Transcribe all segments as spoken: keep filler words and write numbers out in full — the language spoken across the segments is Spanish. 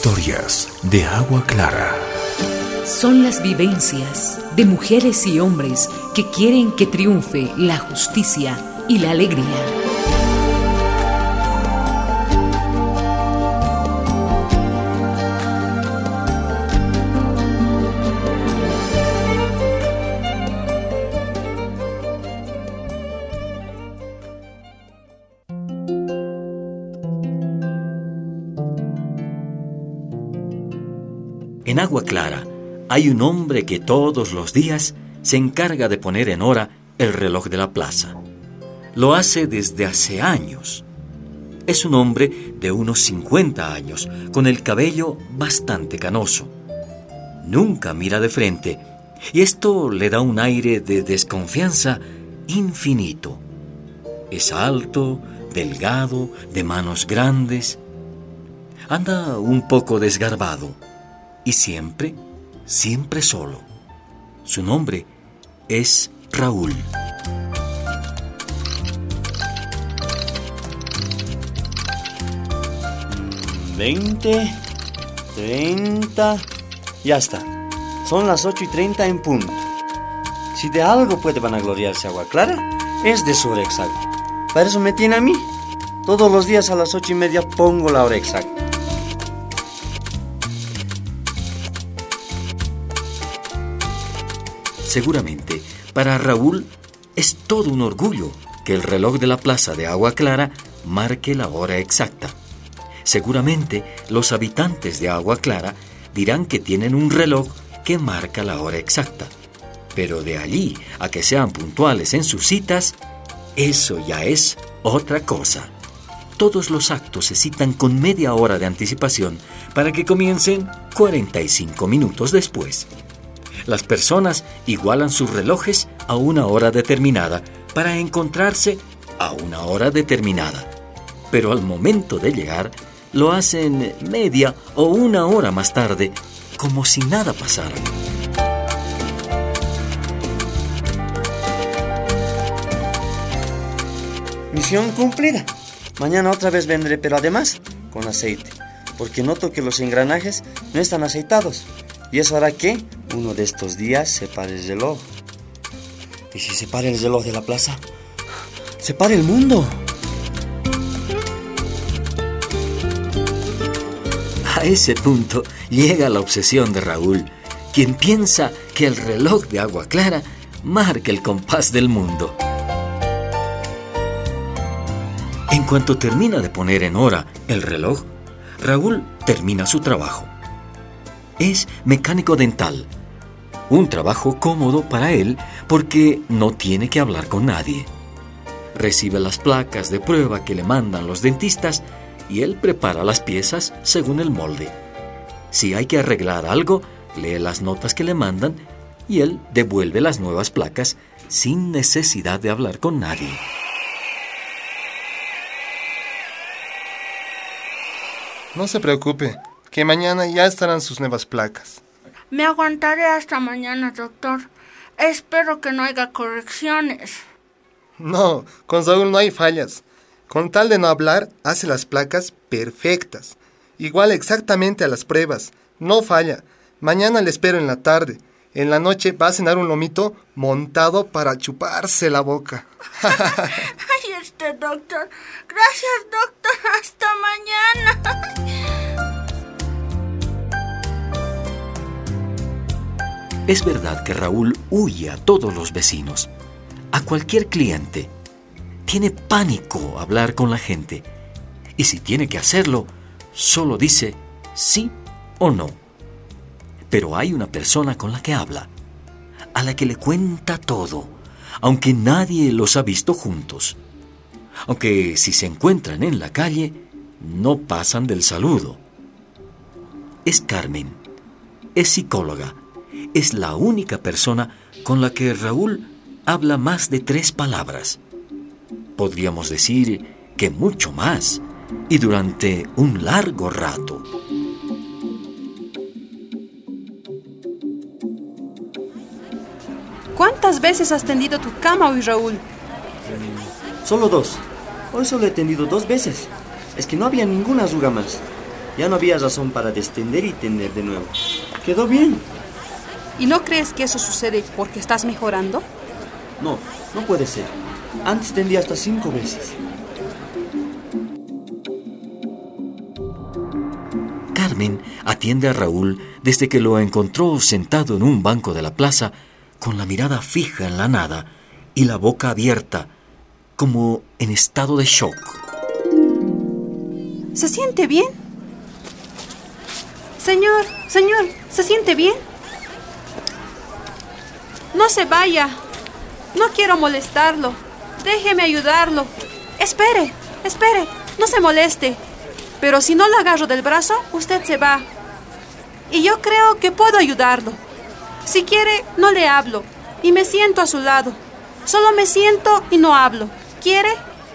Historias de Agua Clara. Son las vivencias de mujeres y hombres que quieren que triunfe la justicia y la alegría. En Agua Clara hay un hombre que todos los días se encarga de poner en hora el reloj de la plaza. Lo hace desde hace años. Es un hombre de unos cincuenta años, con el cabello bastante canoso. Nunca mira de frente, y esto le da un aire de desconfianza infinito. Es alto, delgado, de manos grandes. Anda un poco desgarbado. Y siempre, siempre solo. Su nombre es Raúl. Veinte, treinta, ya está. Son las ocho y treinta en punto. Si de algo puede vanagloriarse Agua Clara, es de su hora exacta. Para eso me tiene a mí. Todos los días a las ocho y media pongo la hora exacta. Seguramente, para Raúl es todo un orgullo que el reloj de la plaza de Agua Clara marque la hora exacta. Seguramente, los habitantes de Agua Clara dirán que tienen un reloj que marca la hora exacta. Pero de allí a que sean puntuales en sus citas, eso ya es otra cosa. Todos los actos se citan con media hora de anticipación para que comiencen cuarenta y cinco minutos después. Las personas igualan sus relojes a una hora determinada para encontrarse a una hora determinada. Pero al momento de llegar, lo hacen media o una hora más tarde, como si nada pasara. Misión cumplida. Mañana otra vez vendré, pero además con aceite, porque noto que los engranajes no están aceitados. Y eso hará que uno de estos días se pare el reloj. ¿Y si se para el reloj de la plaza? ¡Se para el mundo! A ese punto llega la obsesión de Raúl, quien piensa que el reloj de Agua Clara marca el compás del mundo. En cuanto termina de poner en hora el reloj, Raúl termina su trabajo. Es mecánico dental, un trabajo cómodo para él porque no tiene que hablar con nadie. Recibe las placas de prueba que le mandan los dentistas y él prepara las piezas según el molde. Si hay que arreglar algo, lee las notas que le mandan y él devuelve las nuevas placas sin necesidad de hablar con nadie. No se preocupe, que mañana ya estarán sus nuevas placas. Me aguantaré hasta mañana, doctor. Espero que no haya correcciones. No, con Saúl no hay fallas. Con tal de no hablar, hace las placas perfectas. Igual exactamente a las pruebas. No falla. Mañana le espero en la tarde. En la noche va a cenar un lomito montado para chuparse la boca. Ay, este doctor. Gracias, doctor. Hasta mañana. Es verdad que Raúl huye a todos los vecinos, a cualquier cliente. Tiene pánico hablar con la gente. Y si tiene que hacerlo, solo dice sí o no. Pero hay una persona con la que habla, a la que le cuenta todo, aunque nadie los ha visto juntos. Aunque si se encuentran en la calle, no pasan del saludo. Es Carmen, es psicóloga. Es la única persona con la que Raúl habla más de tres palabras. Podríamos decir que mucho más, y durante un largo rato. ¿Cuántas veces has tendido tu cama hoy, Raúl? Solo dos. Hoy solo he tendido dos veces. Es que no había ninguna arruga más. Ya no había razón para descender y tender de nuevo. Quedó bien. ¿Y no crees que eso sucede porque estás mejorando? No, no puede ser. Antes tendía hasta cinco veces. Carmen atiende a Raúl desde que lo encontró sentado en un banco de la plaza, con la mirada fija en la nada y la boca abierta, como en estado de shock. ¿Se siente bien? Señor, señor, ¿se siente bien? No se vaya. No quiero molestarlo. Déjeme ayudarlo. Espere, espere, no se moleste. Pero si no lo agarro del brazo, usted se va. Y yo creo que puedo ayudarlo. Si quiere, no le hablo y me siento a su lado. Solo me siento y no hablo. ¿Quiere?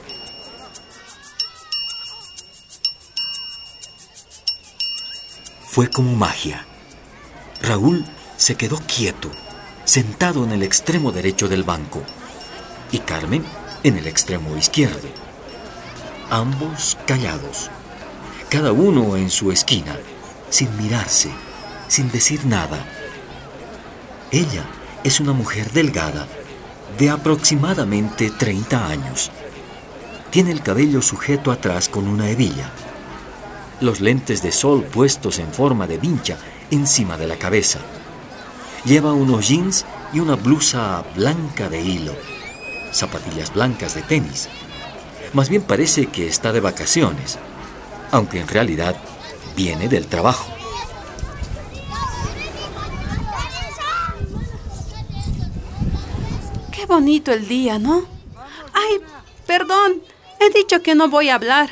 Fue como magia. Raúl se quedó quieto, sentado en el extremo derecho del banco, y Carmen en el extremo izquierdo. Ambos callados, cada uno en su esquina, sin mirarse, sin decir nada. Ella es una mujer delgada, de aproximadamente treinta años. Tiene el cabello sujeto atrás con una hebilla, los lentes de sol puestos en forma de vincha encima de la cabeza. Lleva unos jeans y una blusa blanca de hilo, zapatillas blancas de tenis. Más bien parece que está de vacaciones, aunque en realidad viene del trabajo. Qué bonito el día, ¿no? Ay, perdón, he dicho que no voy a hablar.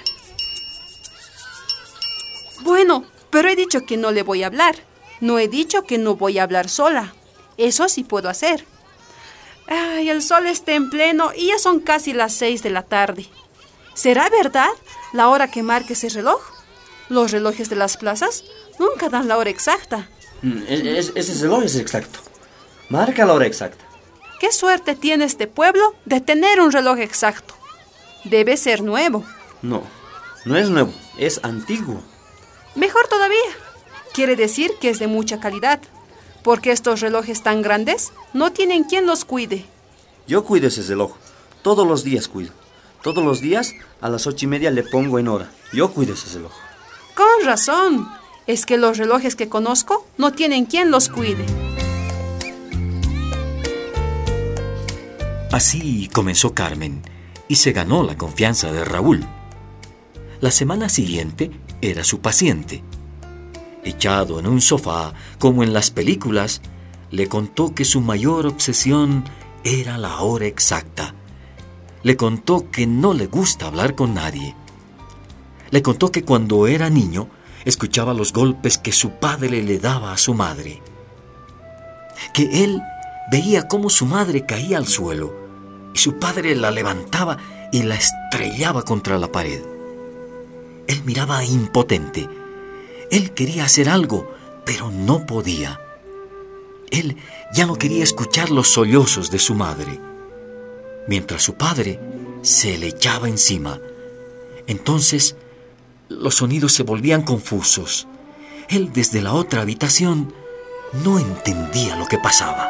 Bueno, pero he dicho que no le voy a hablar. No he dicho que no voy a hablar sola. Eso sí puedo hacer. Ay, el sol está en pleno y ya son casi las seis de la tarde. ¿Será verdad la hora que marque ese reloj? Los relojes de las plazas nunca dan la hora exacta. Mm, es, ese reloj es exacto. Marca la hora exacta. ¿Qué suerte tiene este pueblo de tener un reloj exacto? Debe ser nuevo. No, no es nuevo, es antiguo. Mejor todavía. Quiere decir que es de mucha calidad, porque estos relojes tan grandes no tienen quien los cuide. Yo cuido ese reloj. Todos los días cuido. Todos los días a las ocho y media le pongo en hora. Yo cuido ese reloj. Con razón. Es que los relojes que conozco no tienen quien los cuide. Así comenzó Carmen y se ganó la confianza de Raúl. La semana siguiente era su paciente. Echado en un sofá, como en las películas, le contó que su mayor obsesión era la hora exacta. Le contó que no le gusta hablar con nadie. Le contó que cuando era niño escuchaba los golpes que su padre le daba a su madre. Que él veía cómo su madre caía al suelo y su padre la levantaba y la estrellaba contra la pared. Él miraba impotente. Él quería hacer algo, pero no podía. Él ya no quería escuchar los sollozos de su madre, mientras su padre se le echaba encima. Entonces, los sonidos se volvían confusos. Él, desde la otra habitación, no entendía lo que pasaba.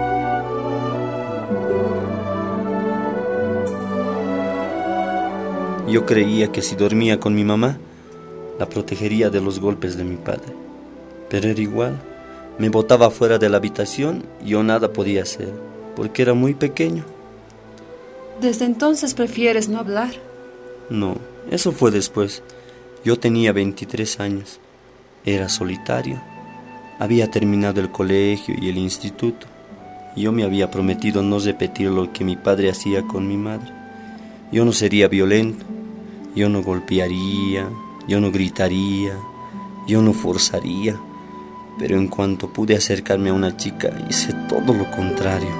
Yo creía que si dormía con mi mamá, la protegería de los golpes de mi padre. Pero era igual. Me botaba fuera de la habitación y yo nada podía hacer, porque era muy pequeño. ¿Desde entonces prefieres no hablar? No, eso fue después. Yo tenía veintitrés años. Era solitario. Había terminado el colegio y el instituto. Yo me había prometido no repetir lo que mi padre hacía con mi madre. Yo no sería violento. Yo no golpearía. Yo no gritaría. Yo no forzaría. Pero en cuanto pude acercarme a una chica, hice todo lo contrario.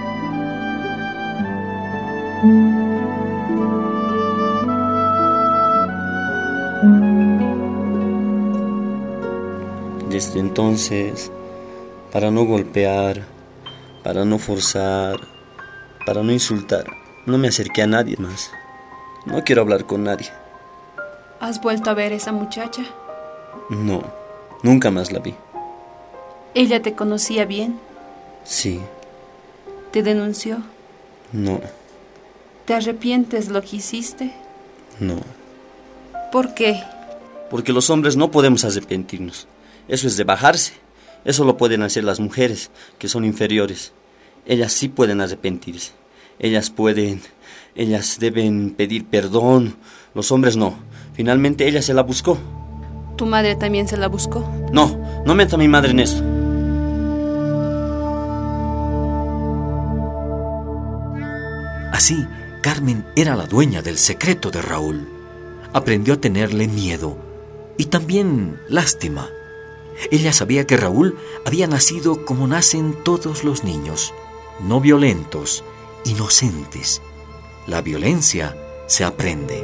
Desde entonces, para no golpear, para no forzar, para no insultar, no me acerqué a nadie más. No quiero hablar con nadie. ¿Has vuelto a ver a esa muchacha? No, nunca más la vi. ¿Ella te conocía bien? Sí. ¿Te denunció? No. ¿Te arrepientes lo que hiciste? No. ¿Por qué? Porque los hombres no podemos arrepentirnos. Eso es de bajarse. Eso lo pueden hacer las mujeres, que son inferiores. Ellas sí pueden arrepentirse. Ellas pueden... Ellas deben pedir perdón. Los hombres no. Finalmente ella se la buscó. ¿Tu madre también se la buscó? No, no meta a mi madre en esto. Así, Carmen era la dueña del secreto de Raúl. Aprendió a tenerle miedo y también lástima. Ella sabía que Raúl había nacido como nacen todos los niños, no violentos, inocentes. La violencia se aprende.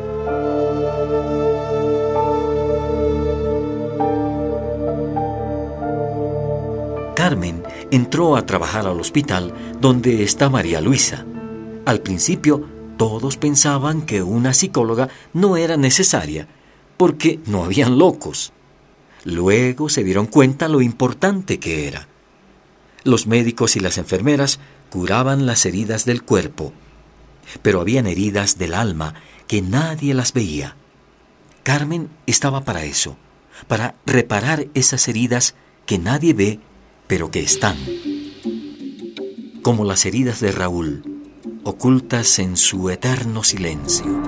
Carmen entró a trabajar al hospital donde está María Luisa. Al principio, todos pensaban que una psicóloga no era necesaria, porque no habían locos. Luego se dieron cuenta lo importante que era. Los médicos y las enfermeras curaban las heridas del cuerpo, pero habían heridas del alma que nadie las veía. Carmen estaba para eso, para reparar esas heridas que nadie ve, pero que están. Como las heridas de Raúl, ocultas en su eterno silencio.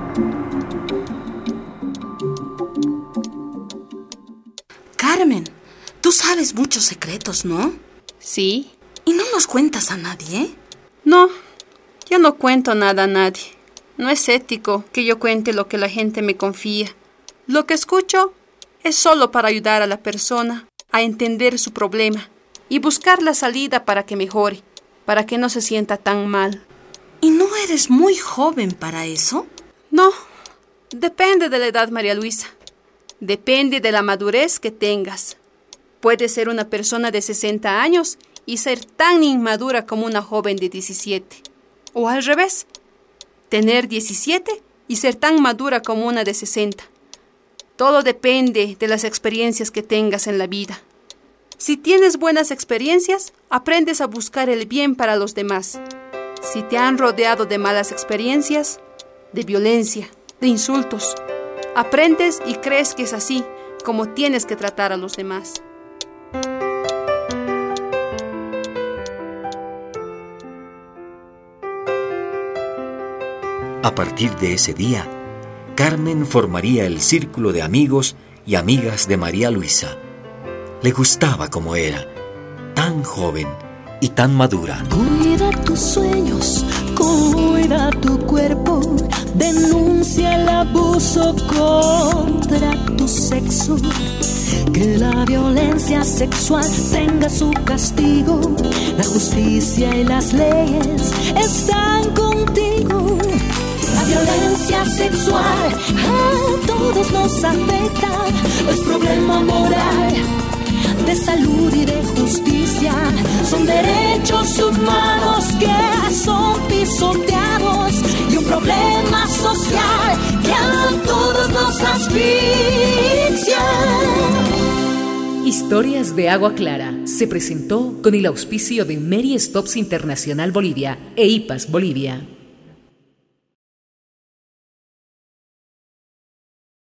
Carmen, tú sabes muchos secretos, ¿no? Sí. ¿Y no los cuentas a nadie? No, yo no cuento nada a nadie. No es ético que yo cuente lo que la gente me confía. Lo que escucho es solo para ayudar a la persona a entender su problema y buscar la salida para que mejore, para que no se sienta tan mal. ¿Y no eres muy joven para eso? No, depende de la edad, María Luisa. Depende de la madurez que tengas. Puedes ser una persona de sesenta años y ser tan inmadura como una joven de diecisiete. O al revés, tener diecisiete y ser tan madura como una de sesenta. Todo depende de las experiencias que tengas en la vida. Si tienes buenas experiencias, aprendes a buscar el bien para los demás. Si te han rodeado de malas experiencias, de violencia, de insultos, aprendes y crees que es así como tienes que tratar a los demás. A partir de ese día, Carmen formaría el círculo de amigos y amigas de María Luisa. Le gustaba como era, tan joven y tan madura. Cuida tus sueños, cuida tu cuerpo, denuncia el abuso contra tu sexo. Que la violencia sexual tenga su castigo, la justicia y las leyes están contigo. La violencia sexual a todos nos afecta, es problema moral, de salud y de justicia. Son derechos humanos que son pisoteados y un problema social que a todos nos asfixia. Historias de Agua Clara se presentó con el auspicio de Mary Stops Internacional Bolivia e I P A S Bolivia.